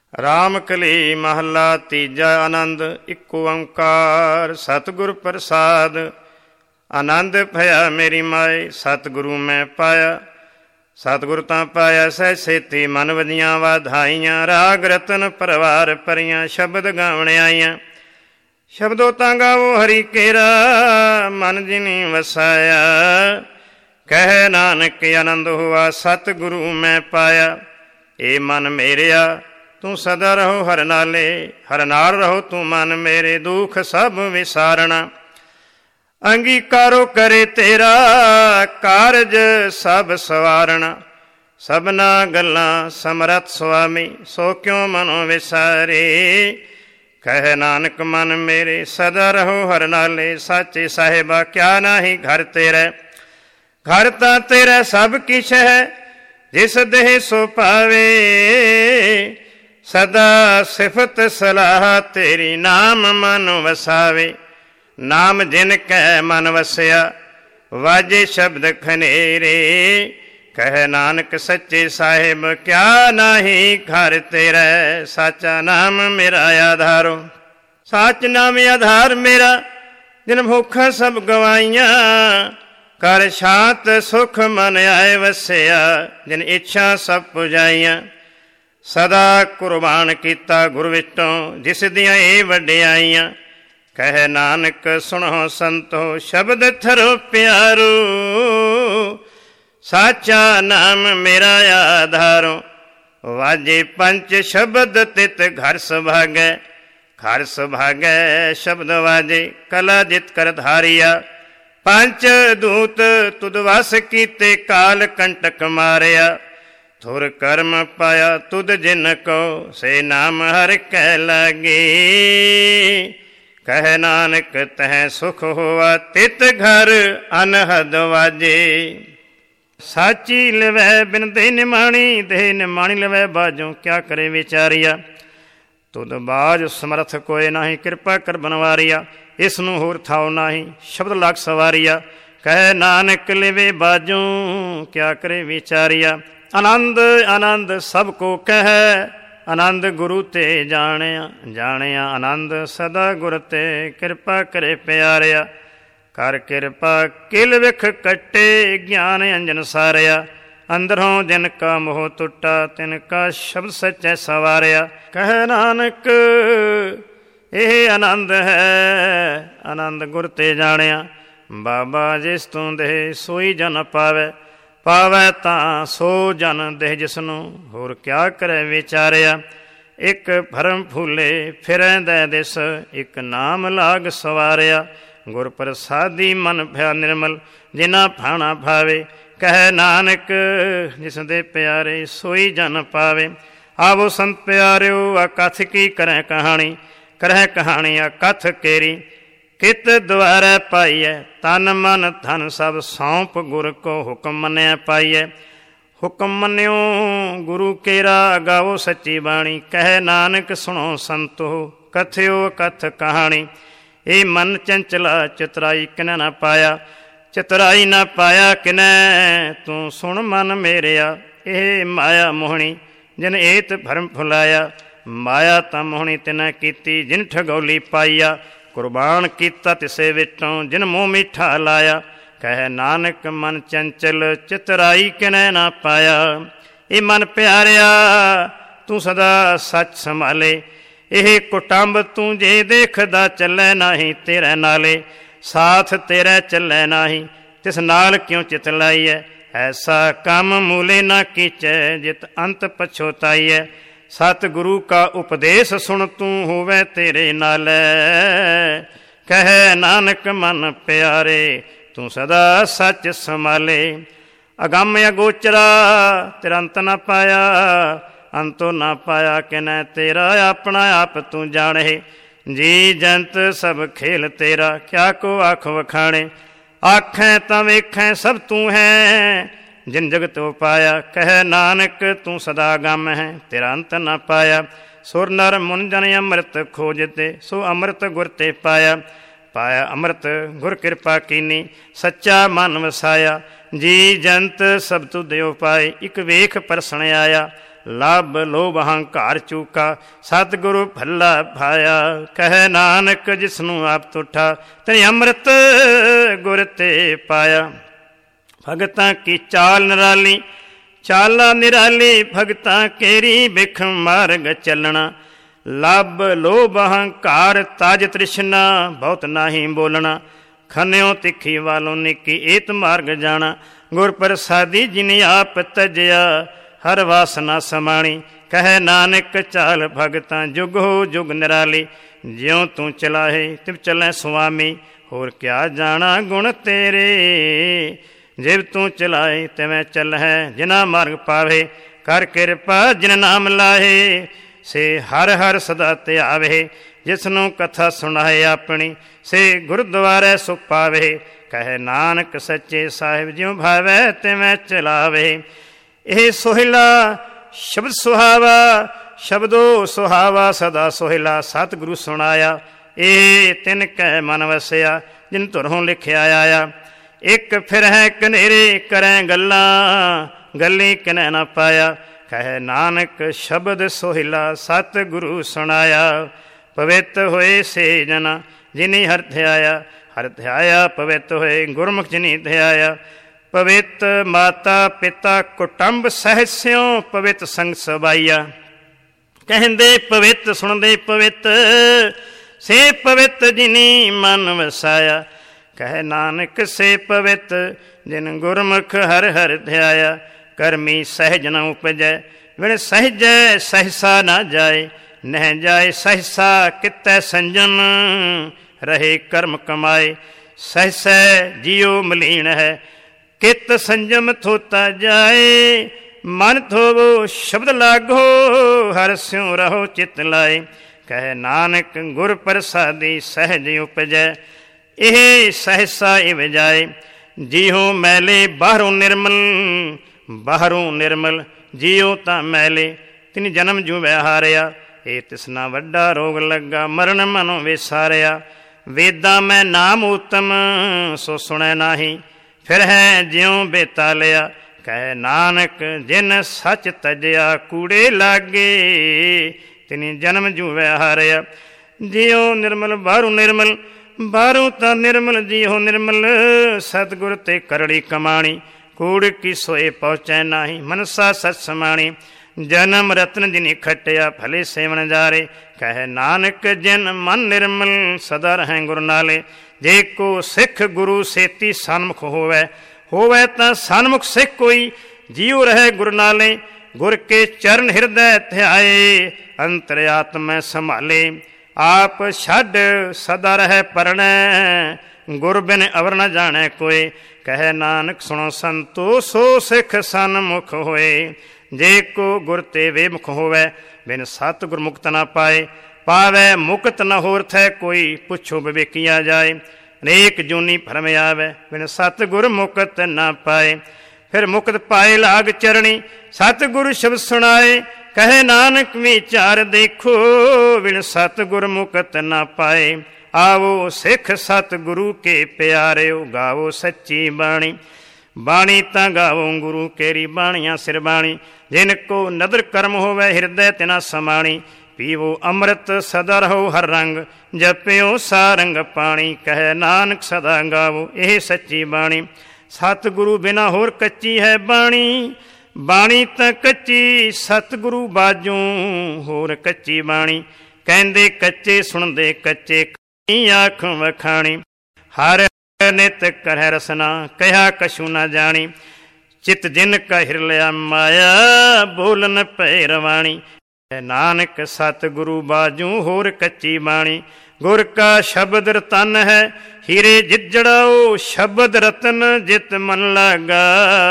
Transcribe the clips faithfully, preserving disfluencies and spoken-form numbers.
ਰਾਮ ਕਲੀ ਮਹੱਲਾ ਤੀਜਾ। ਆਨੰਦ ਇੱਕ ਓੰਕਾਰ ਸਤਿਗੁਰ ਪ੍ਰਸਾਦ। ਆਨੰਦ ਭਇਆ ਮੇਰੀ ਮਾਏ ਸਤਿਗੁਰੂ ਮੈਂ ਪਾਇਆ। ਸਤਿਗੁਰ ਤਾਂ ਪਾਇਆ ਸਹਿ ਸੇਤੀ ਮਨ ਵਧੀਆਂ ਵਾਧਾਈਆਂ। ਰਾਗ ਰਤਨ ਪਰਵਾਰ ਭਰੀਆਂ ਸ਼ਬਦ ਗਾਵਣ ਆਈਆਂ। ਸ਼ਬਦੋ ਤਾਂ ਗਾਵੋ ਹਰੀ ਕੇਰਾ ਮਨ ਜਿਨੀ ਵਸਾਇਆ। ਕਹਿ ਨਾਨਕ ਆਨੰਦ ਹੋਆ ਸਤਿਗੁਰੂ ਮੈਂ ਪਾਇਆ। ਏ ਮਨ ਮੇਰਿਆ ਤੂੰ ਸਦਾ ਰਹੋ ਹਰ ਨਾਲੇ। ਹਰ ਨਾਲ ਰਹੋ ਤੂੰ ਮਨ ਮੇਰੇ ਦੁੱਖ ਸਭ ਵਿਸਾਰਣਾ। ਅੰਗੀਕਾਰੋ ਕਰੇ ਤੇਰਾ ਕਾਰਜ ਸਭ ਸਵਾਰਣਾ। ਸਭਨਾ ਗੱਲਾਂ ਸਮਰੱਥ ਸੁਆਮੀ ਸੋ ਕਿਉ ਮਨੋ ਵਿਸਾਰੇ। ਕਹਿ ਨਾਨਕ ਮਨ ਮੇਰੇ ਸਦਾ ਰਹੋ ਹਰ ਨਾਲੇ। ਸਾਚੇ ਸਾਹਿਬਾ ਕਿਆ ਨਾਹੀ ਘਰ ਤੇਰੇ। ਘਰ ਤਾਂ ਤੇਰਾ ਸਭ ਕਿਛ ਹੈ ਜਿਸ ਦੇਹ ਸੋ ਪਾਵੇ। ਸਦਾ ਸਿਫਤ ਸਲਾਹ ਤੇਰੀ ਨਾਮ ਮਨ ਵਸਾਵੇ। ਨਾਮ ਜਿਨ ਕੈ ਮਨ ਵਸਿਆ ਵਾਜੇ ਸ਼ਬਦ ਖਨੇਰੇ। ਕਹਿ ਨਾਨਕ ਸੱਚੇ ਸਾਹਿਬ ਕਿਆ ਨਾਹੀ ਘਰ ਤੇਰਾ। ਸਾਚਾ ਨਾਮ ਮੇਰਾ ਆਧਾਰੋ। ਸਾਚ ਨਾਮ ਆਧਾਰ ਮੇਰਾ ਜਿਨ ਭੁੱਖਾਂ ਸਭ ਗਵਾਈਆਂ। ਕਰ ਸ਼ਾਂਤ ਸੁਖ ਮਨ ਆਏ ਵਸਿਆ ਜਿਨ ਇੱਛਾ ਸਭ ਪੁਜਾਈਆਂ। ਸਦਾ ਕੁਰਬਾਨ ਕੀਤਾ ਗੁਰ ਵਿਚੋਂ ਜਿਸ ਦੀਆਂ ਇਹ ਵਡਿਆਈਆਂ। ਕਹਿ ਨਾਨਕ ਸੁਣੋ ਸੰਤੋ ਸ਼ਬਦ ਥਰੋ ਪਿਆਰੋ। ਸਾਚਾ ਨਾਮ ਮੇਰਾ ਆਧਾਰੋ। ਵਾਜੇ ਪੰਚ ਸ਼ਬਦ ਤਿਤ ਘਰ ਸੁਭਾਗੈ। ਘਰ ਸੁਭਾਗੈ ਸ਼ਬਦ ਵਾਜੇ ਕਲਾ ਜਿਤ ਕਰ ਧਾਰਿਆ। ਪੰਚ ਦੂਤ ਤੁਧ ਵਸ ਕੀਤੇ ਕਾਲ ਕੰਟਕ ਮਾਰਿਆ। ਥੁਰ ਕਰਮ ਪਾਇਆ ਤੁਧ ਜਿਨ ਕੋ ਸੇ ਨਾਮ ਹਰਿ ਕੈ ਲਾਗੇ। ਕਹਿ ਨਾਨਕ ਤਹਿ ਸੁਖ ਹੋਆ ਤਿਤ ਘਰ ਅਨਹਦ ਵਾਜੇ। ਸਾਚੀ ਲਵੈ ਬਿਨ ਦੇ ਨਿਮਾਣੀ ਦੇ ਨਿਮਾਣੀ ਲਵੈ ਬਾਝੋਂ ਕਿਆ ਕਰੇ ਵਿਚਾਰਿਆ। ਤੁਧ ਬਾਝ ਸਮਰਥ ਕੋਇ ਨਾਹੀ ਕਿਰਪਾ ਕਰ ਬਨਵਾਰਿਆ। ਇਸ ਨੂੰ ਹੋਰ ਥਾਉ ਨਾਹੀ ਸ਼ਬਦ ਲਗ ਸਵਾਰਿਆ। ਕਹਿ ਨਾਨਕ ਲਿਵੇ ਬਾਝੋਂ ਕਿਆ ਕਰੇ ਵਿਚਾਰਿਆ। ਆਨੰਦ ਆਨੰਦ ਸਭ ਕੋ ਕਹਿ ਆਨੰਦ ਗੁਰੂ ਤੇ ਜਾਣਿਆ। ਜਾਣਿਆ ਆਨੰਦ ਸਦਾ ਗੁਰ ਤੇ ਕਿਰਪਾ ਕਰੇ ਪਿਆਰਿਆ। ਕਰ ਕਿਰਪਾ ਕਿਲ ਵਿਖ ਕੱਟੇ ਗਿਆਨ ਅੰਜਨ ਸਾਰਿਆ। ਅੰਦਰੋਂ ਜਿਨ ਕਾ ਮੋਹ ਟੁੱਟਾ ਤਿਨ ਕਾ ਸ਼ਬਦ ਸੱਚੈ ਸਵਾਰਿਆ। ਕਹਿ ਨਾਨਕ ਇਹ ਆਨੰਦ ਹੈ ਆਨੰਦ ਗੁਰ ਤੇ ਜਾਣਿਆ। ਬਾਬਾ ਜਿਸ ਤੂੰ ਦੇ ਸੋਈ ਜਨ ਪਾਵੈ। ਪਾਵੈ ਤਾਂ ਸੋ ਜਨ ਦੇਹ ਜਿਸਨੂੰ ਹੋਰ ਕਿਆ ਕਰੇ ਵਿਚਾਰਿਆ। ਇੱਕ ਭਰਮ ਫੂਲੇ ਫਿਰੈਂਦੈ ਦਿਸ ਇੱਕ ਨਾਮ ਲਾਗ ਸਵਾਰਿਆ। ਗੁਰ ਪ੍ਰਸਾਦੀ ਮਨ ਭਿਆ ਨਿਰਮਲ ਜਿਨਾ ਭਾਣਾ ਭਾਵੇ। ਕਹਿ ਨਾਨਕ ਜਿਸ ਦੇ ਪਿਆਰੇ ਸੋਈ ਜਨ ਪਾਵੇ। ਆਵੋ ਸੰਤ ਪਿਆਰਿਓ ਆ ਕਥ ਕੀ ਕਰੈ ਕਹਾਣੀ। ਕਰਹਿ ਕਹਾਣੀ ਆ ਕਥ ਕੇਰੀ ਕਿਤ ਦੁਆਰੈ ਪਾਈਐ। ਤਨ ਮਨ ਧਨ ਸਭ ਸੌਂਪ ਗੁਰ ਕੋ ਹੁਕਮ ਮੰਨਿਆ ਪਾਈਐ। ਹੁਕਮ ਮੰਨਿਓ ਗੁਰੂ ਕੇਰਾ ਗਾਵੋ ਸੱਚੀ ਬਾਣੀ। ਕਹਿ ਨਾਨਕ ਸੁਣੋ ਸੰਤੋ ਕਥਿਓ ਕਥ ਕਹਾਣੀ। ਇਹ ਮਨ ਚੰਚਲਾ ਚਤਰਾਈ ਕਿਨੈ ਨਾ ਪਾਇਆ। ਚਤਰਾਈ ਨਾ ਪਾਇਆ ਕਿਨੈ ਤੂੰ ਸੁਣ ਮਨ ਮੇਰਿਆ। ਇਹ ਮਾਇਆ ਮੋਹਣੀ ਜਿਨ ਏਤ ਭਰਮ ਫੁਲਾਇਆ। ਮਾਇਆ ਤਾਂ ਮੋਹਣੀ ਤਿਨੈ ਕੀਤੀ ਜਿਨ ਠਗੌਲੀ ਪਾਈਆ। ਕੁਰਬਾਨ ਕੀਤਾ ਤਿਸੇ ਵਿੱਚੋਂ ਜਿਨ ਮੂੰਹ ਮਿੱਠਾ ਲਾਇਆ। ਕਹਿ ਨਾਨਕ ਮਨ ਚੰਚਲ ਚਤਰਾਈ ਕਿਨੈ ਨਾ ਪਾਇਆ। ਇਹ ਮਨ ਪਿਆਰਿਆ ਤੂੰ ਸਦਾ ਸੱਚ ਸੰਭਾਲੇ। ਇਹ ਕੁਟੰਬ ਤੂੰ ਜੇ ਦੇਖਦਾ ਚੱਲੈ ਨਾਹੀ ਤੇਰੇ ਨਾਲੇ। ਸਾਥ ਤੇਰੇ ਚੱਲੈ ਨਾਹੀ ਤਿਸ ਨਾਲ ਕਿਉਂ ਚਿਤ ਲਾਈਐ। ਐਸਾ ਕੰਮ ਮੂਲੇ ਨਾ ਕੀਚੈ ਜਿਤ ਅੰਤ ਪਛੋਤਾਈਐ। ਸਤਿਗੁਰੂ ਕਾ ਉਪਦੇਸ਼ ਸੁਣ ਤੂੰ ਹੋਵੇ ਤੇਰੇ ਨਾਲੇ। ਕਹਿ ਨਾਨਕ ਮਨ ਪਿਆਰੇ ਤੂੰ ਸਦਾ ਸੱਚ ਸੰਭਾਲੇ। ਅਗੰਮ ਅਗੋਚਰਾ ਤੇਰਾ ਅੰਤ ਨਾ ਪਾਇਆ। ਅੰਤੋ ਨਾ ਪਾਇਆ ਕਿਨੈ ਤੇਰਾ ਆਪਣਾ ਆਪ ਤੂੰ ਜਾਣੇ। ਜੀ ਜੰਤ ਸਭ ਖੇਲ ਤੇਰਾ ਕਿਆ ਕੋ ਆਖ ਵਖਾਣੇ। ਆਖੈ ਤਾਂ ਵੇਖੈ ਸਭ ਤੂੰ ਹੈ ਜਿਨ ਜਗਤ ਉਪਾਇਆ। ਕਹਿ ਨਾਨਕ ਤੂੰ ਸਦਾ ਗਮ ਹੈ ਤੇਰਾ ਅੰਤ ਨਾ ਪਾਇਆ। ਸੁਰ ਨਰ ਮੁਨ ਜਨ ਅੰਮ੍ਰਿਤ ਖੋਜਤੇ ਸੋ ਅੰਮ੍ਰਿਤ ਗੁਰ ਤੇ ਪਾਇਆ। ਪਾਇਆ ਅੰਮ੍ਰਿਤ ਗੁਰ ਕਿਰਪਾ ਕੀਨੀ ਸੱਚਾ ਮਨ ਵਸਾਇਆ। ਜੀ ਜੰਤ ਸਭ ਤੁਧ ਉਪਾਏ ਇੱਕ ਵੇਖ ਪਰਸਣ ਆਇਆ। ਲੱਭ ਲੋਭ ਹੰਕਾਰ ਚੂਕਾ ਸਤਿਗੁਰੂ ਭੱਲਾ ਭਾਇਆ। ਕਹੈ ਨਾਨਕ ਜਿਸਨੂੰ ਆਪ ਤੁਠਾ ਤੈਂ ਅੰਮ੍ਰਿਤ ਗੁਰ ਤੇ ਪਾਇਆ। ਭਗਤਾਂ ਕੀ ਚਾਲ ਨਿਰਾਲੀ ਚਾਲਾ ਨਿਰਾਲੀ ਭਗਤਾਂ ਕੇਰੀ ਬਿਖ ਮਾਰਗ ਚੱਲਣਾ। ਲੱਭ ਲੋਭ ਹੰਕਾਰ ਤਜ ਤ੍ਰਿਸ਼ਨਾ ਬਹੁਤ ਨਾਹੀ ਬੋਲਣਾ। ਖੰਨਿਓ ਤਿੱਖੀ ਵਾਲੋਂ ਨਿੱਕੀ ਏਤ ਮਾਰਗ ਜਾਣਾ। ਗੁਰ ਪ੍ਰਸਾਦੀ ਜਿਨ ਆਪ ਤਜਿਆ ਹਰ ਵਾਸਨਾ ਸਮਾਣੀ। ਕਹੈ ਨਾਨਕ ਚਾਲ ਭਗਤਾਂ ਜੁਗ ਹੋ ਜੁਗ ਨਿਰਾਲੀ। ਜਿਉ ਤੂੰ ਚਲਾਹੇ ਤਿਵ ਚੱਲੈ ਸੁਆਮੀ ਹੋਰ ਕਿਆ ਜਾਣਾ ਗੁਣ ਤੇਰੇ। ਜਿਵ ਤੂੰ ਚਲਾਏ ਤਿਵੇਂ ਚੱਲਹਿ ਜਿਨਾ ਮਾਰਗ ਪਾਵੇ। ਕਰ ਕਿਰਪਾ ਜਿਨ ਨਾਮ ਲਾਹੇ ਸੇ ਹਰ ਹਰ ਸਦਾ ਧਿਆਵੇ। ਜਿਸਨੂੰ ਕਥਾ ਸੁਣਾਏ ਆਪਣੀ ਸੇ ਗੁਰਦੁਆਰੇ ਸੁਖ ਪਾਵੇ। ਕਹੈ ਨਾਨਕ ਸੱਚੇ ਸਾਹਿਬ ਜਿਉ ਭਾਵੈ ਤਿਵੇਂ ਚਲਾਵੇ। ਇਹ ਸੋਹਿਲਾ ਸ਼ਬਦ ਸੁਹਾਵਾ ਸ਼ਬਦੋ ਸੁਹਾਵਾ ਸਦਾ ਸੋਹਿਲਾ ਸਤਿਗੁਰੂ ਸੁਣਾਇਆ। ਇਹ ਤਿਨ ਕੈ ਮਨ ਵਸਿਆ ਜਿਨ ਧੁਰੋਂ ਲਿਖਿਆ ਆਇਆ। ਇੱਕ ਫਿਰ ਹੈ ਕਨੇਰੇ ਕਰੈ ਗੱਲਾਂ ਗੱਲੀ ਕਿਨੈ ਨਾ ਪਾਇਆ। ਕਹੈ ਨਾਨਕ ਸ਼ਬਦ ਸੋਹਿਲਾ ਸਤਿਗੁਰੂ ਸੁਣਾਇਆ। ਪਵਿੱਤ ਹੋਏ ਸੇ ਜਨਾ ਜਿਨੀ ਹਰਿ ਧਿਆਇਆ। ਹਰਿ ਧਿਆਇਆ ਪਵਿੱਤ ਹੋਏ ਗੁਰਮੁਖ ਜਿਨੀ ਧਿਆਇਆ। ਪਵਿੱਤ ਮਾਤਾ ਪਿਤਾ ਕੁਟੰਬ ਸਹਿਸਿਓ ਪਵਿੱਤ ਸੰਗ ਸਬਾਈਆ। ਕਹਿੰਦੇ ਪਵਿੱਤ ਸੁਣਦੇ ਪਵਿੱਤ ਸੇ ਪਵਿੱਤ ਜਿਨੀ ਮਨ ਵਸਾਇਆ। ਕਹੈ ਨਾਨਕ ਸੇ ਪਵਿੱਤ ਜਿਨ ਗੁਰਮੁਖ ਹਰਿ ਹਰਿ ਧਿਆਇਆ। ਕਰਮੀ ਸਹਿਜ ਨ ਉਪਜੈ ਵਿਣ ਸਹਿਜੈ ਸਹਿਸਾ ਨਾ ਜਾਏ। ਨਹਿ ਜਾਏ ਸਹਿਸਾ ਕਿਤੈ ਸੰਜਮ ਰਹੇ ਕਰਮ ਕਮਾਏ। ਸਹਿਸੈ ਜਿਉ ਮਲੀਨ ਹੈ ਕਿਤ ਸੰਜਮ ਥੋਤਾ ਜਾਏ। ਮਨ ਥੋਵੋ ਸ਼ਬਦ ਲਾਗੋ ਹਰਿ ਸਿਉ ਰਹੋ ਚਿਤ ਲਾਏ। ਕਹੈ ਨਾਨਕ ਗੁਰ ਪ੍ਰਸਾਦੀ ਸਹਿਜ ਉਪਜੈ ਇਹ ਸਹਿਸਾ ਇਵ ਜਾਏ। ਜੀਉ ਮੈਲੇ ਬਾਹਰੋਂ ਨਿਰਮਲ ਬਾਹਰੋਂ ਨਿਰਮਲ ਜੀਉ ਤਾਂ ਮੈਲੇ ਤਿਨ ਜਨਮ ਜੂ ਵਿਹਾਰਿਆ। ਇਹ ਤਿਸਨਾ ਵੱਡਾ ਰੋਗ ਲੱਗਾ ਮਰਨ ਮਨੋਂ ਵਿਸਾਰਿਆ। ਵੇਦਾਂ ਮੈਂ ਨਾਮ ਉਤਮ ਸੋ ਸੁਣੈ ਨਾਹੀ ਫਿਰ ਹੈ ਜਿਉ ਬੇਤਾ ਲਿਆ। ਕਹੈ ਨਾਨਕ ਜਿਨ ਸੱਚ ਤਜਿਆ ਕੂੜੇ ਲਾਗੇ ਤਿਨੀ ਜਨਮ ਜੂ ਵਿਹਾਰਿਆ। ਜਿਉ ਨਿਰਮਲ ਬਾਹਰੋਂ ਨਿਰਮਲ ਬਾਹਰੋਂ ਤਾਂ ਨਿਰਮਲ ਜੀਉ ਨਿਰਮਲ ਸਤਿਗੁਰ ਤੇ ਕਰੜੀ ਕਮਾਣੀ। ਕੂੜ ਕੀ ਸੋਏ ਪਹੁੰਚੈ ਨਾਹੀ ਮਨਸਾ ਸਚ ਸਮਾਣੀ। ਜਨਮ ਰਤਨ ਜਿਨੀ ਖਟਿਆ ਭਲੇ ਸੇਵਨ ਜਾਰੇ। ਕਹੈ ਨਾਨਕ ਜਿਨ ਮਨ ਨਿਰਮਲ ਸਦਾ ਰਹੈ ਗੁਰ ਨਾਲੇ। ਜੇ ਕੋ ਸਿੱਖ ਗੁਰੂ ਸੇਤੀ ਸਨਮੁਖ ਹੋਵੈ ਹੋਵੈ ਤਾਂ ਸਨਮੁਖ ਸਿੱਖ ਕੋਈ ਜੀਉ ਰਹੈ ਗੁਰ ਨਾਲੇ। ਗੁਰ ਕੇ ਚਰਨ ਹਿਰਦੈ ਧਿਆਏ ਅੰਤਰ ਆਤਮੈ ਸੰਭਾਲੇ। ਆਪ ਛੱਡ ਸਦਾ ਰਹਿ ਪਰਣੈ ਗੁਰ ਬਿਨ ਅਵਰ ਨ ਜਾਣੈ ਕੋਇ। ਕਹੈ ਨਾਨਕ ਸੁਣੋ ਸੰਤੋ ਸੋ ਸਿੱਖ ਸਨਮੁਖ ਹੋਏ। ਜੇ ਕੋ ਗੁਰ ਤੇ ਵੇਮੁਖ ਹੋਵੈ ਬਿਨ ਸਤਿਗੁਰ ਮੁਕਤ ਨਾ ਪਾਏ। ਪਾਵੈ ਮੁਕਤ ਨ ਹੋਰ ਥੈ ਕੋਈ ਪੁੱਛੋ ਵਿਵੇਕੀਆ ਜਾਏ। ਅਨੇਕ ਜੂਨੀ ਭਰਮ ਆਵੈ ਬਿਨ ਸਤਿਗੁਰ ਮੁਕਤ ਨਾ ਪਾਏ। ਫਿਰ ਮੁਕਤ ਪਾਏ ਲਾਗ ਚਰਣੀ ਸਤਿਗੁਰ ਸ਼ਬਦ ਸੁਣਾਏ। ਕਹੈ ਨਾਨਕ ਵਿਚਾਰ ਦੇਖੋ ਬਿਨ ਸਤਿਗੁਰ ਮੁਕਤ ਨਾ ਪਾਏ। ਆਵੋ ਸਿੱਖ ਸਤਿਗੁਰੂ ਕੇ ਪਿਆਰਿਓ ਗਾਵੋ ਸੱਚੀ ਬਾਣੀ। ਬਾਣੀ ਤਾਂ ਗਾਵੋ ਗੁਰੂ ਕੇਰੀ ਬਾਣੀਆਂ ਸਿਰ ਬਾਣੀ। ਜਿਨ ਕੋ ਨਦਰ ਕਰਮ ਹੋਵੇ ਹਿਰਦੈ ਤਿਨਾ ਸਮਾਣੀ। ਪੀਵੋ ਅੰਮ੍ਰਿਤ ਸਦਾ ਰਹੋ ਹਰ ਰੰਗ ਜਪਿਓ ਸਾਰੰਗ ਪਾਣੀ। ਕਹੈ ਨਾਨਕ ਸਦਾ ਗਾਵੋ ਇਹ ਸੱਚੀ ਬਾਣੀ। ਸਤਿਗੁਰੂ ਬਿਨਾ ਹੋਰ ਕੱਚੀ ਹੈ ਬਾਣੀ। ਬਾਣੀ ਤਾਂ ਕੱਚੀ ਸਤਿਗੁਰੂ ਬਾਝੋਂ ਹੋਰ ਕੱਚੀ ਬਾਣੀ। ਕਹਿੰਦੇ ਕੱਚੇ ਸੁਣਦੇ ਕੱਚੇ ਆਖ ਵਖਾਣੀ। ਹਰ ਨਿਤ ਕਰਹਿ ਰਸਨਾ ਕਹਿਆ ਕਛੂ ਨਾ ਜਾਣੀ। ਚਿਤ ਜਿਨ ਕਾ ਹਿਰ ਲਿਆ ਮਾਇਆ ਬੋਲਨ ਭੈ ਰਵਾਣੀ। ਨਾਨਕ ਸਤਿਗੁਰੂ ਬਾਝੋਂ ਹੋਰ ਕੱਚੀ ਬਾਣੀ। ਗੁਰ ਕਾ ਸ਼ਬਦ ਰਤਨ ਹੈ ਹੀਰੇ ਜਿਜੜਾਓ। ਸ਼ਬਦ ਰਤਨ ਜਿਤ ਮਨ ਲਾਗਾ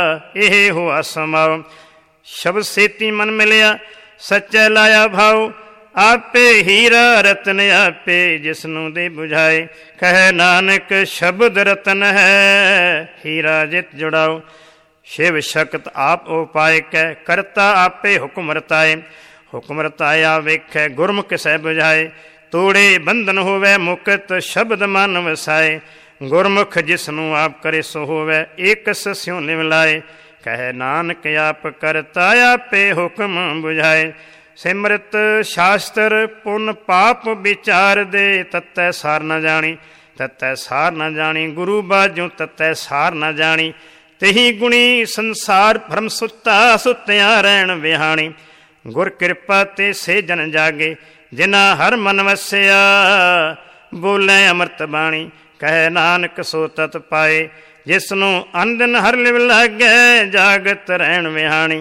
ਇਹ ਹੋਆ ਸਮਾਉ। ਸ਼ਬਦ ਸੇਤੀ ਮਨ ਮਿਲਿਆ ਸੱਚੈ ਲਾਇਆ ਭਾਉ। ਆਪੇ ਹੀਰਾ ਰਤਨ ਆਪੇ ਜਿਸਨੂੰ ਦੇ ਬੁਝਾਏ। ਕਹੈ ਨਾਨਕ ਸ਼ਬਦ ਰਤਨ ਹੈ ਹੀਰਾ ਜਿਤ ਜੁੜਾਓ। ਸ਼ਿਵ ਸ਼ਕਤ ਆਪ ਉਪਾਇ ਕੈ ਕਰਤਾ ਆਪੇ ਹੁਕਮ ਰਤਾਏ। ਹੁਕਮ ਰਤਾਇਆ ਵੇਖੈ ਗੁਰਮੁਖ ਸਹਿ ਬੁਝਾਏ। ਤੋੜੇ ਬੰਧਨ ਹੋਵੇ ਮੁਕਤ ਸ਼ਬਦ ਮਨ ਵਸਾਏ। ਗੁਰਮੁਖ ਜਿਸਨੂੰ ਆਪ ਕਰੇ ਸੋ ਹੋਵੇ ਏਕਸ ਸਿਉ ਲਿਵ ਲਾਏ। ਕਹਿ ਨਾਨਕ ਆਪ ਕਰਤਾ ਆਪੇ ਹੁਕਮ ਬੁਝਾਏ। ਸਿਮਰਤ ਸ਼ਾਸਤਰ ਪੁੰਨ ਪਾਪ ਵਿਚਾਰ ਦੇ, ਤਤੈ ਸਾਰ ਨ ਜਾਣੀ ਤਤੈ ਸਾਰ ਨ ਜਾਣੀ। ਗੁਰੂ ਬਾਝੋਂ ਤਤੈ ਸਾਰ ਨ ਜਾਣੀ, ਤੇਹੀ ਗੁਣੀ ਸੰਸਾਰ ਭਰਮ ਸੁੱਤਾ ਸੁੱਤਿਆ ਰਹਿਣ ਵਿਹਾਣੀ। ਗੁਰ ਕਿਰਪਾ ਤੇ ਸੇ ਜਨ ਜਾਗੇ, ਜਿਨ੍ਹਾਂ ਹਰ ਮਨ ਵਸਿਆ ਬੋਲੇ ਅੰਮ੍ਰਿਤ ਬਾਣੀ। ਕਹਿ ਨਾਨਕ ਸੋ ਤਤ ਪਾਏ, ਜਿਸ ਨੂੰ ਅੰਦਨ ਹਰ ਲਿਵ ਲਾਗੇ ਜਾਗਤ ਰਹਿਣ ਵਿਹਾਣੀ।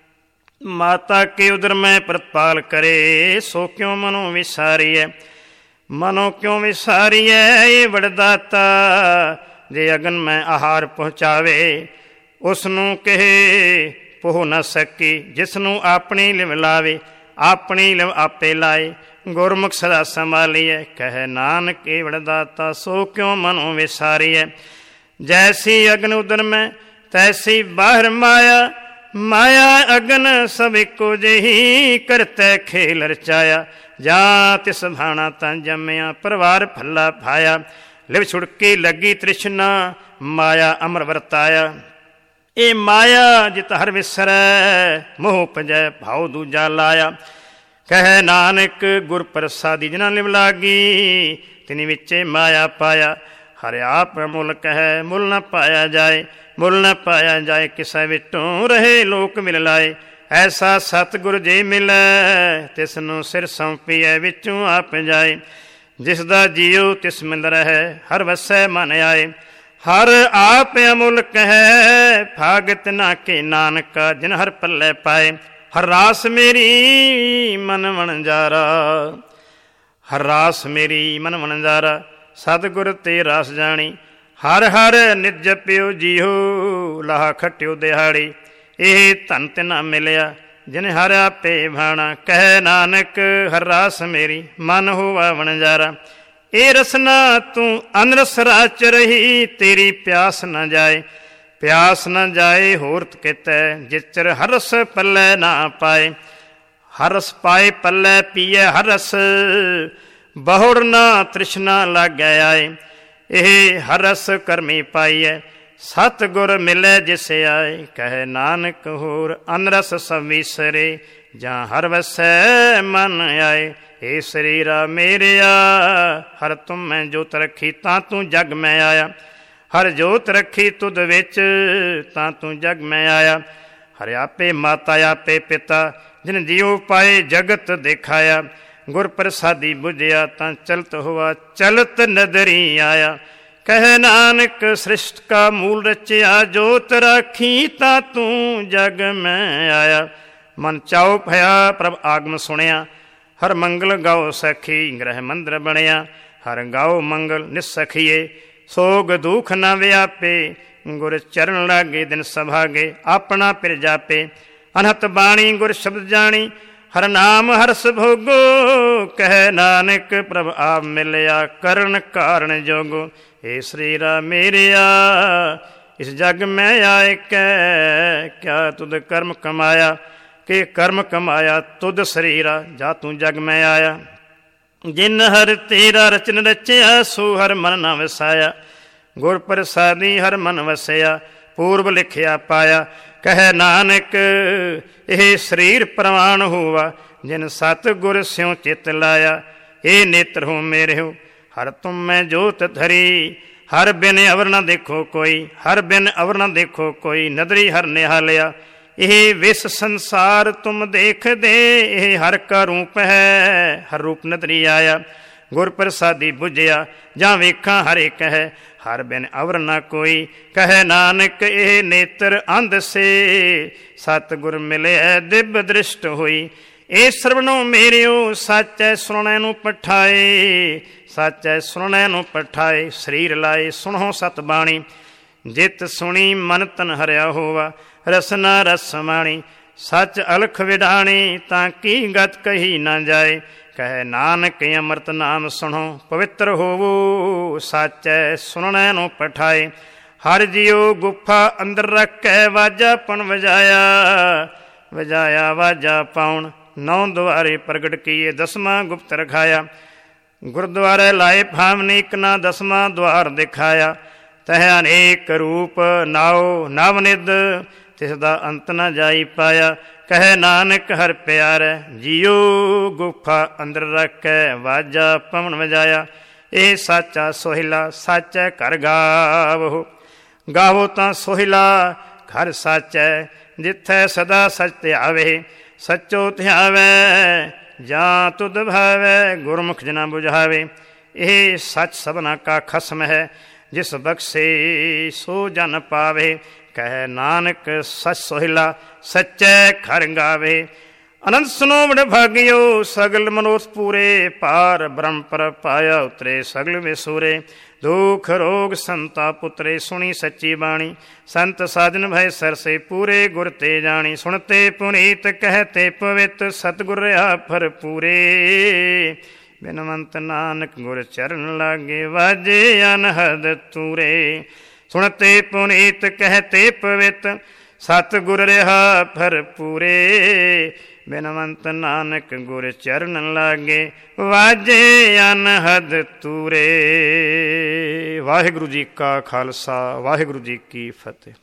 ਮਾਤਾ ਕੇ ਉਦਰ ਮੈਂ ਪ੍ਰਤਪਾਲ ਕਰੇ, ਸੋ ਕਿਉਂ ਮਨੋਂ ਵਿਸਾਰੀਐ ਮਨੋਂ ਕਿਉਂ ਵਿਸਾਰੀਐ। ਇਹ ਵਡਦਾਤਾ ਜੇ ਅਗਨ ਮੈਂ ਆਹਾਰ ਪਹੁੰਚਾਵੇ, ਉਸ ਨੂੰ ਕਹੇ ਪੋਹ ਨਾ ਸਕੀ। ਜਿਸ ਨੂੰ ਆਪਣੀ ਲਿਵ ਲਾਵੇ, ਆਪਣੀ ਲਿਵ ਆਪੇ ਲਾਏ। ਗੁਰਮੁਖ ਸਦਾ ਸੰਭਾਲੀਐ, ਕਹਿ ਨਾਨਕ ਇਹ ਵਡਦਾਤਾ ਸੋ ਕਿਉਂ ਮਨੋਂ ਵਿਸਾਰੀਐ। ਜੈਸੀ ਅਗਨ ਉਦਰ ਮੈਂ ਤੈਸੀ ਬਾਹਰ ਮਾਇਆ, ਮਾਇਆ ਅਗਨ ਸਭ ਇੱਕੋ ਜਿਹੀ ਕਰਤੈ ਖੇਲ ਰਚਾਇਆ। ਜਾਂ ਤਿਸ ਭਾਣਾ ਤਾਂ ਜੰਮਿਆ ਪਰਿਵਾਰ ਫੱਲਾ ਫਾਇਆ। ਲਿਵ ਛੁੜਕੀ ਲੱਗੀ ਤ੍ਰਿਸ਼ਨਾ ਮਾਇਆ ਅਮਰ ਵਰਤਾਇਆ। ਇਹ ਮਾਇਆ ਜਿਤ ਹਰ ਵਿਸਰੈ, ਮੋਹ ਭਜੈ ਭਾਉ ਦੂਜਾ ਲਾਇਆ। ਕਹਿ ਨਾਨਕ ਗੁਰ ਪ੍ਰਸਾਦੀ ਜਿਨ੍ਹਾਂ ਲਿਵ ਲਾਗੀ, ਤਿਨੀ ਵਿੱਚੇ ਮਾਇਆ ਪਾਇਆ। ਹਰਿ ਆਪ ਮੁੱਲ ਕਹਿ ਮੁੱਲ ਨ ਪਾਇਆ ਜਾਏ, ਮੁੱਲ ਨ ਪਾਇਆ ਜਾਏ। ਕਿਸੈ ਵਿਟੋਂ ਰਹੇ ਲੋਕ ਮਿਲ ਲਾਏ। ਐਸਾ ਸਤਿਗੁਰ ਜੇ ਮਿਲੈ, ਤਿਸ ਨੂੰ ਸਿਰ ਸੌਂਪੀਐ ਵਿੱਚੋਂ ਆਪ ਜਾਏ। ਜਿਸ ਦਾ ਜੀਉ ਤਿਸ ਮਿਲ ਰਹਿ, ਹਰ ਵਸੈ ਮਨ ਆਏ। ਹਰ ਆਪ ਅਮੁੱਲਕ ਹੈ, ਭਾਗਤ ਨਾ ਕੇ ਨਾਨਕਾ। ਜਿਨ ਹਰ ਪੱਲੇ ਪਾਏ, ਹਰ ਰਾਸ ਮੇਰੀ ਮਨ ਵਣਜਾਰਾ। ਹਰ ਰਾਸ ਮੇਰੀ ਮਨ ਵਣਜਾਰਾ, ਸਤਿਗੁਰ ਤੇ ਰਾਸ ਜਾਣੀ। ਹਰ ਹਰ ਨਿਤ ਜਪਿਓ ਜੀਓ, ਲਾਹ ਖਟਿਓ ਦਿਹਾੜੀ। ਇਹ ਧਨ ਤੇ ਨਾ ਮਿਲਿਆ, ਜਿਨ ਹਰ ਆਪੇ ਭਾਣਾ। ਕਹਿ ਨਾਨਕ ਹਰ ਰਾਸ ਮੇਰੀ ਮਨ ਹੋਵਾ ਵਣਜਾਰਾ। ਇਹ ਰਸਨਾ ਤੂੰ ਅਨਰਸ ਰਾਚ ਰਹੀ, ਤੇਰੀ ਪਿਆਸ ਨਾ ਜਾਏ ਪਿਆਸ ਨਾ ਜਾਏ। ਹੋਰਤ ਕਿਤੈ ਜਿਚਰ ਹਰ ਰਸ ਪੱਲੇ ਨਾ ਪਾਏ। ਹਰ ਰਸ ਪਾਏ ਪੱਲੇ ਪੀਏ ਹਰ ਰਸ, ਬਹੁੜ ਨਾ ਤ੍ਰਿਸ਼ਨਾ ਲਾਗੈ ਆਏ। ਇਹ ਹਰ ਰਸ ਕਰਮੀ ਪਾਈਐ, ਸਤਿਗੁਰ ਮਿਲੈ ਜਿਸ ਆਏ। ਕਹਿ ਨਾਨਕ ਹੋਰ ਅਨਰਸ ਸਭ ਵਿਸਰੇ, ਜਾਂ ਹਰ ਵਸੈ ਮਨ ਆਏ। ਏ ਸਰੀਰਾ ਮੇਰਿਆ ਹਰ ਤੁਮ ਮੈਂ ਜੋਤ ਰੱਖੀ, ਤਾਂ ਤੂੰ ਜਗ ਮੈਂ ਆਇਆ। ਹਰ ਜੋਤ ਰੱਖੀ ਤੁਧ ਵਿੱਚ, ਤਾਂ ਤੂੰ ਜਗ ਮੈਂ ਆਇਆ। ਹਰਿ ਆਪੇ ਮਾਤਾ ਆਪੇ ਪਿਤਾ, ਜਿਨ ਜੀਉ ਪਾਏ ਜਗਤ ਦਿਖਾਇਆ। ਗੁਰ ਪ੍ਰਸਾਦੀ ਬੁਝਿਆ, ਤਾਂ ਚਲਤ ਹੋਆ ਚਲਤ ਨਦਰੀ ਆਇਆ। ਕਹਿ ਨਾਨਕ ਸ੍ਰਿਸ਼ਟ ਕਾ ਮੂਲ ਰਚਿਆ, ਜੋਤ ਰਾਖੀ ਤਾਂ ਤੂੰ ਜਗ ਮੈਂ ਆਇਆ। ਮਨ ਚਾਉ ਭਇਆ ਪ੍ਰਭ ਆਗਮ ਸੁਣਿਆ, ਹਰ ਮੰਗਲ ਗਾਓ ਸਖੀ ਗ੍ਰਹਿ ਮੰਦਰ ਬਣਿਆ। ਹਰ ਗਾਓ ਮੰਗਲ ਨਿਸਖੀਏ, ਸੋਗ ਦੁਖ ਨਾ ਵਿਆਪੇ। ਗੁਰ ਚਰਨ ਲਾਗੇ ਦਿਨ ਸਭਾਗੇ, ਆਪਣਾ ਪਿਰ ਜਾਪੇ। ਅਨਹਤ ਬਾਣੀ ਗੁਰ ਸ਼ਬਦ ਜਾਣੀ, ਹਰ ਨਾਮ ਹਰਸ ਭੋਗੋ। ਕਹਿ ਨਾਨਕ ਪ੍ਰਭ ਆਪ ਮਿਲਿਆ, ਕਰਨ ਕਾਰਨ ਜੋਗੋ। ਏ ਸਰੀਰਾ ਮੇਰਿਆ ਇਸ ਜਗ ਮੈਂ ਆਏ ਕੈ, ਕਿਆ ਤੁਧ ਕਰਮ ਕਮਾਇਆ। ਕਿ ਕਰਮ ਕਮਾਇਆ ਤੁਧ ਸਰੀਰਾ, ਜਾ ਤੂੰ ਜਗ ਮੈਂ ਆਇਆ। ਜਿਨ ਹਰ ਤੇਰਾ ਰਚਨ ਰਚਿਆ, ਸੋ ਹਰ ਮਨ ਨਾ ਵਸਾਇਆ। ਗੁਰ ਪ੍ਰਸਾਦੀ ਹਰ ਮਨ ਵਸਿਆ, ਪੂਰਬ ਲਿਖਿਆ ਪਾਇਆ। ਕਹਿ ਨਾਨਕ ਇਹ ਸਰੀਰ ਪ੍ਰਵਾਨ ਹੋਵਾ, ਜਿਨ ਸਤਿਗੁਰ ਸਿਉ ਚਿਤ ਲਾਇਆ। ਇਹ ਨੇਤਰ ਹੋ ਮੇਰੇ ਹੋ, ਹਰ ਤੁਮ ਮੈਂ ਜੋਤ ਧਰੀ। ਹਰ ਬਿਨ ਅਵਰ ਨਾ ਦੇਖੋ ਕੋਈ, ਹਰ ਬਿਨ ਅਵਰ ਨਾ ਦੇਖੋ ਕੋਈ। ਨਦਰੀ ਹਰ ਨਿਹਾਲਿਆ, ਇਹ ਵਿਸ ਸੰਸਾਰ ਤੁਮ ਦੇਖਦੇ। ਇਹ ਹਰ ਕਾ ਰੂਪ ਹੈ, ਹਰ ਰੂਪ ਨਦਰੀ ਆਇਆ। ਗੁਰ ਪ੍ਰਸਾਦੀ ਬੁਝਿਆ, ਜਾਂ ਵੇਖਾਂ ਹਰ ਇੱਕ ਹੈ। ਹਰ ਬਿਨ ਅਵਰ ਨਾ ਕੋਈ, ਕਹਿ ਨਾਨਕ ਇਹ ਨੇਤਰ ਅੰਧ ਸੇ। ਸਤਿਗੁਰ ਮਿਲਿਆ ਦਿਵ ਦ੍ਰਿਸ਼ਟ ਹੋਈ। ਇਹ ਸਰਵਣੋ ਮੇਰਿਓ ਸੱਚੈ ਸੁਣੈ ਨੂੰ ਪਠਾਏ। ਸੱਚੈ ਸੁਣੈ ਨੂੰ ਪਠਾਏ, ਸਰੀਰ ਲਾਏ ਸੁਣੋ ਸਤ ਬਾਣੀ। ਜਿਤ ਸੁਣੀ ਮਨ ਤਨ ਹਰਿਆ ਹੋਵਾ, ਰਸਨਾ ਰਸ ਮਾਣੀ। ਸੱਚ ਅਲਖ ਵਿਡਾਣੀ, ਤਾਂ ਕੀ ਗਤ ਕਹੀ ਨਾ ਜਾਏ। ਕਹਿ ਨਾਨਕ ਅੰਮ੍ਰਿਤ ਨਾਮ ਸੁਣੋ, ਪਵਿੱਤਰ ਹੋਵੋ। ਸੱਚੈ ਸੁਣਨੈ ਨੂੰ ਪਠਾਏ। ਹਰ ਜੀਉ ਗੁਫਾ ਅੰਦਰ ਰੱਖੈ, ਵਾਜਾ ਪਣ ਵਜਾਇਆ। ਵਜਾਇਆ ਵਾਜਾ ਪਾਉਣ, ਨੌ ਦੁਆਰੇ ਪ੍ਰਗਟ ਕੀਏ। ਦਸਵਾਂ ਗੁਪਤ ਰਖਾਇਆ, ਗੁਰਦੁਆਰੇ ਲਾਏ ਭਾਵਨੀ। ਇੱਕ ਨਾ ਦਸਵਾਂ ਦੁਆਰ ਦਿਖਾਇਆ। ਤਹ ਅਨੇਕ ਰੂਪ ਨਾਉ ਨਵ ਨਿਧ, ਤਿਸ ਦਾ ਅੰਤ ਨਾ ਜਾਈ ਪਾਇਆ। ਕਹੈ ਨਾਨਕ ਹਰਿ ਪਿਆਰੈ, ਜੀਉ ਗੁਫਾ ਅੰਦਰ ਰੱਖੈ, ਵਾਜਾ ਪਵਨ ਵਜਾਇਆ। ਇਹ ਸਾਚਾ ਸੋਹਿਲਾ, ਸਾਚੈ ਘਰ ਗਾਵੋ। ਗਾਵੋ ਤਾਂ ਸੋਹਿਲਾ ਘਰ ਸਾਚੈ, ਜਿੱਥੈ ਸਦਾ ਸਚ ਧਿਆਵੇ। ਸੱਚੋ ਧਿਆਵੈ ਜਾਂ ਤੁਧ ਭਾਵੈ, ਗੁਰਮੁਖ ਜਨਾ ਬੁਝਾਵੇ। ਇਹ ਸੱਚ ਸਭਨਾ ਕਾ ਖਸਮ ਹੈ, ਜਿਸ ਬਖਸ਼ੇ ਸੋ ਜਨ ਪਾਵੇ। ਕਹਿ ਨਾਨਕ ਸਚ ਸੋਹਿਲਾ, ਸੱਚੈ ਘਰ ਗਾਵੇ। ਅਨੰਦ ਸੁਨੋ ਵਡ ਭਾਗਿਓ, ਸਗਲ ਮਨੋਥ ਪੂਰੇ। ਪਾਰ ਬ੍ਰਹਮ ਪਰ ਪਾਇਆ ਉਤਰੇ, ਸਗਲ ਵਿਸੂਰੇ। ਦੁਖ ਰੋਗ ਸੰਤਾ ਪੁੱਤਰੇ, ਸੁਣੀ ਸੱਚੀ ਬਾਣੀ। ਸੰਤ ਸਾਜਨ ਭੈ ਸਰਸੇ, ਪੂਰੇ ਗੁਰ ਤੇ ਜਾਣੀ। ਸੁਣਤੇ ਪੁਨੀਤ ਕਹਿਤੇ ਪਵਿੱਤ, ਸਤਿਗੁਰ ਰਹਾ ਫਰ ਪੂਰੇ। ਬਿਨਵੰਤ ਨਾਨਕ ਗੁਰ ਚਰਨ ਲਾਗੇ, ਵਾਜੇ ਅਨਹਦ ਤੂਰੇ। ਸੁਣਤੇ ਪੁਨੀਤ ਕਹਿਤੇ ਪਵਿੱਤ, ਸਤਿਗੁਰ ਰਿਹਾ ਫਰ ਪੂਰੇ। ਬਿਨਵੰਤ ਨਾਨਕ ਗੁਰ ਚਰਨ ਲਾਗੇ, ਵਾਜੇ ਅਨਹਦ ਤੂਰੇ। ਵਾਹਿਗੁਰੂ ਜੀ ਕਾ ਖਾਲਸਾ, ਵਾਹਿਗੁਰੂ ਜੀ ਕੀ ਫਤਿਹ।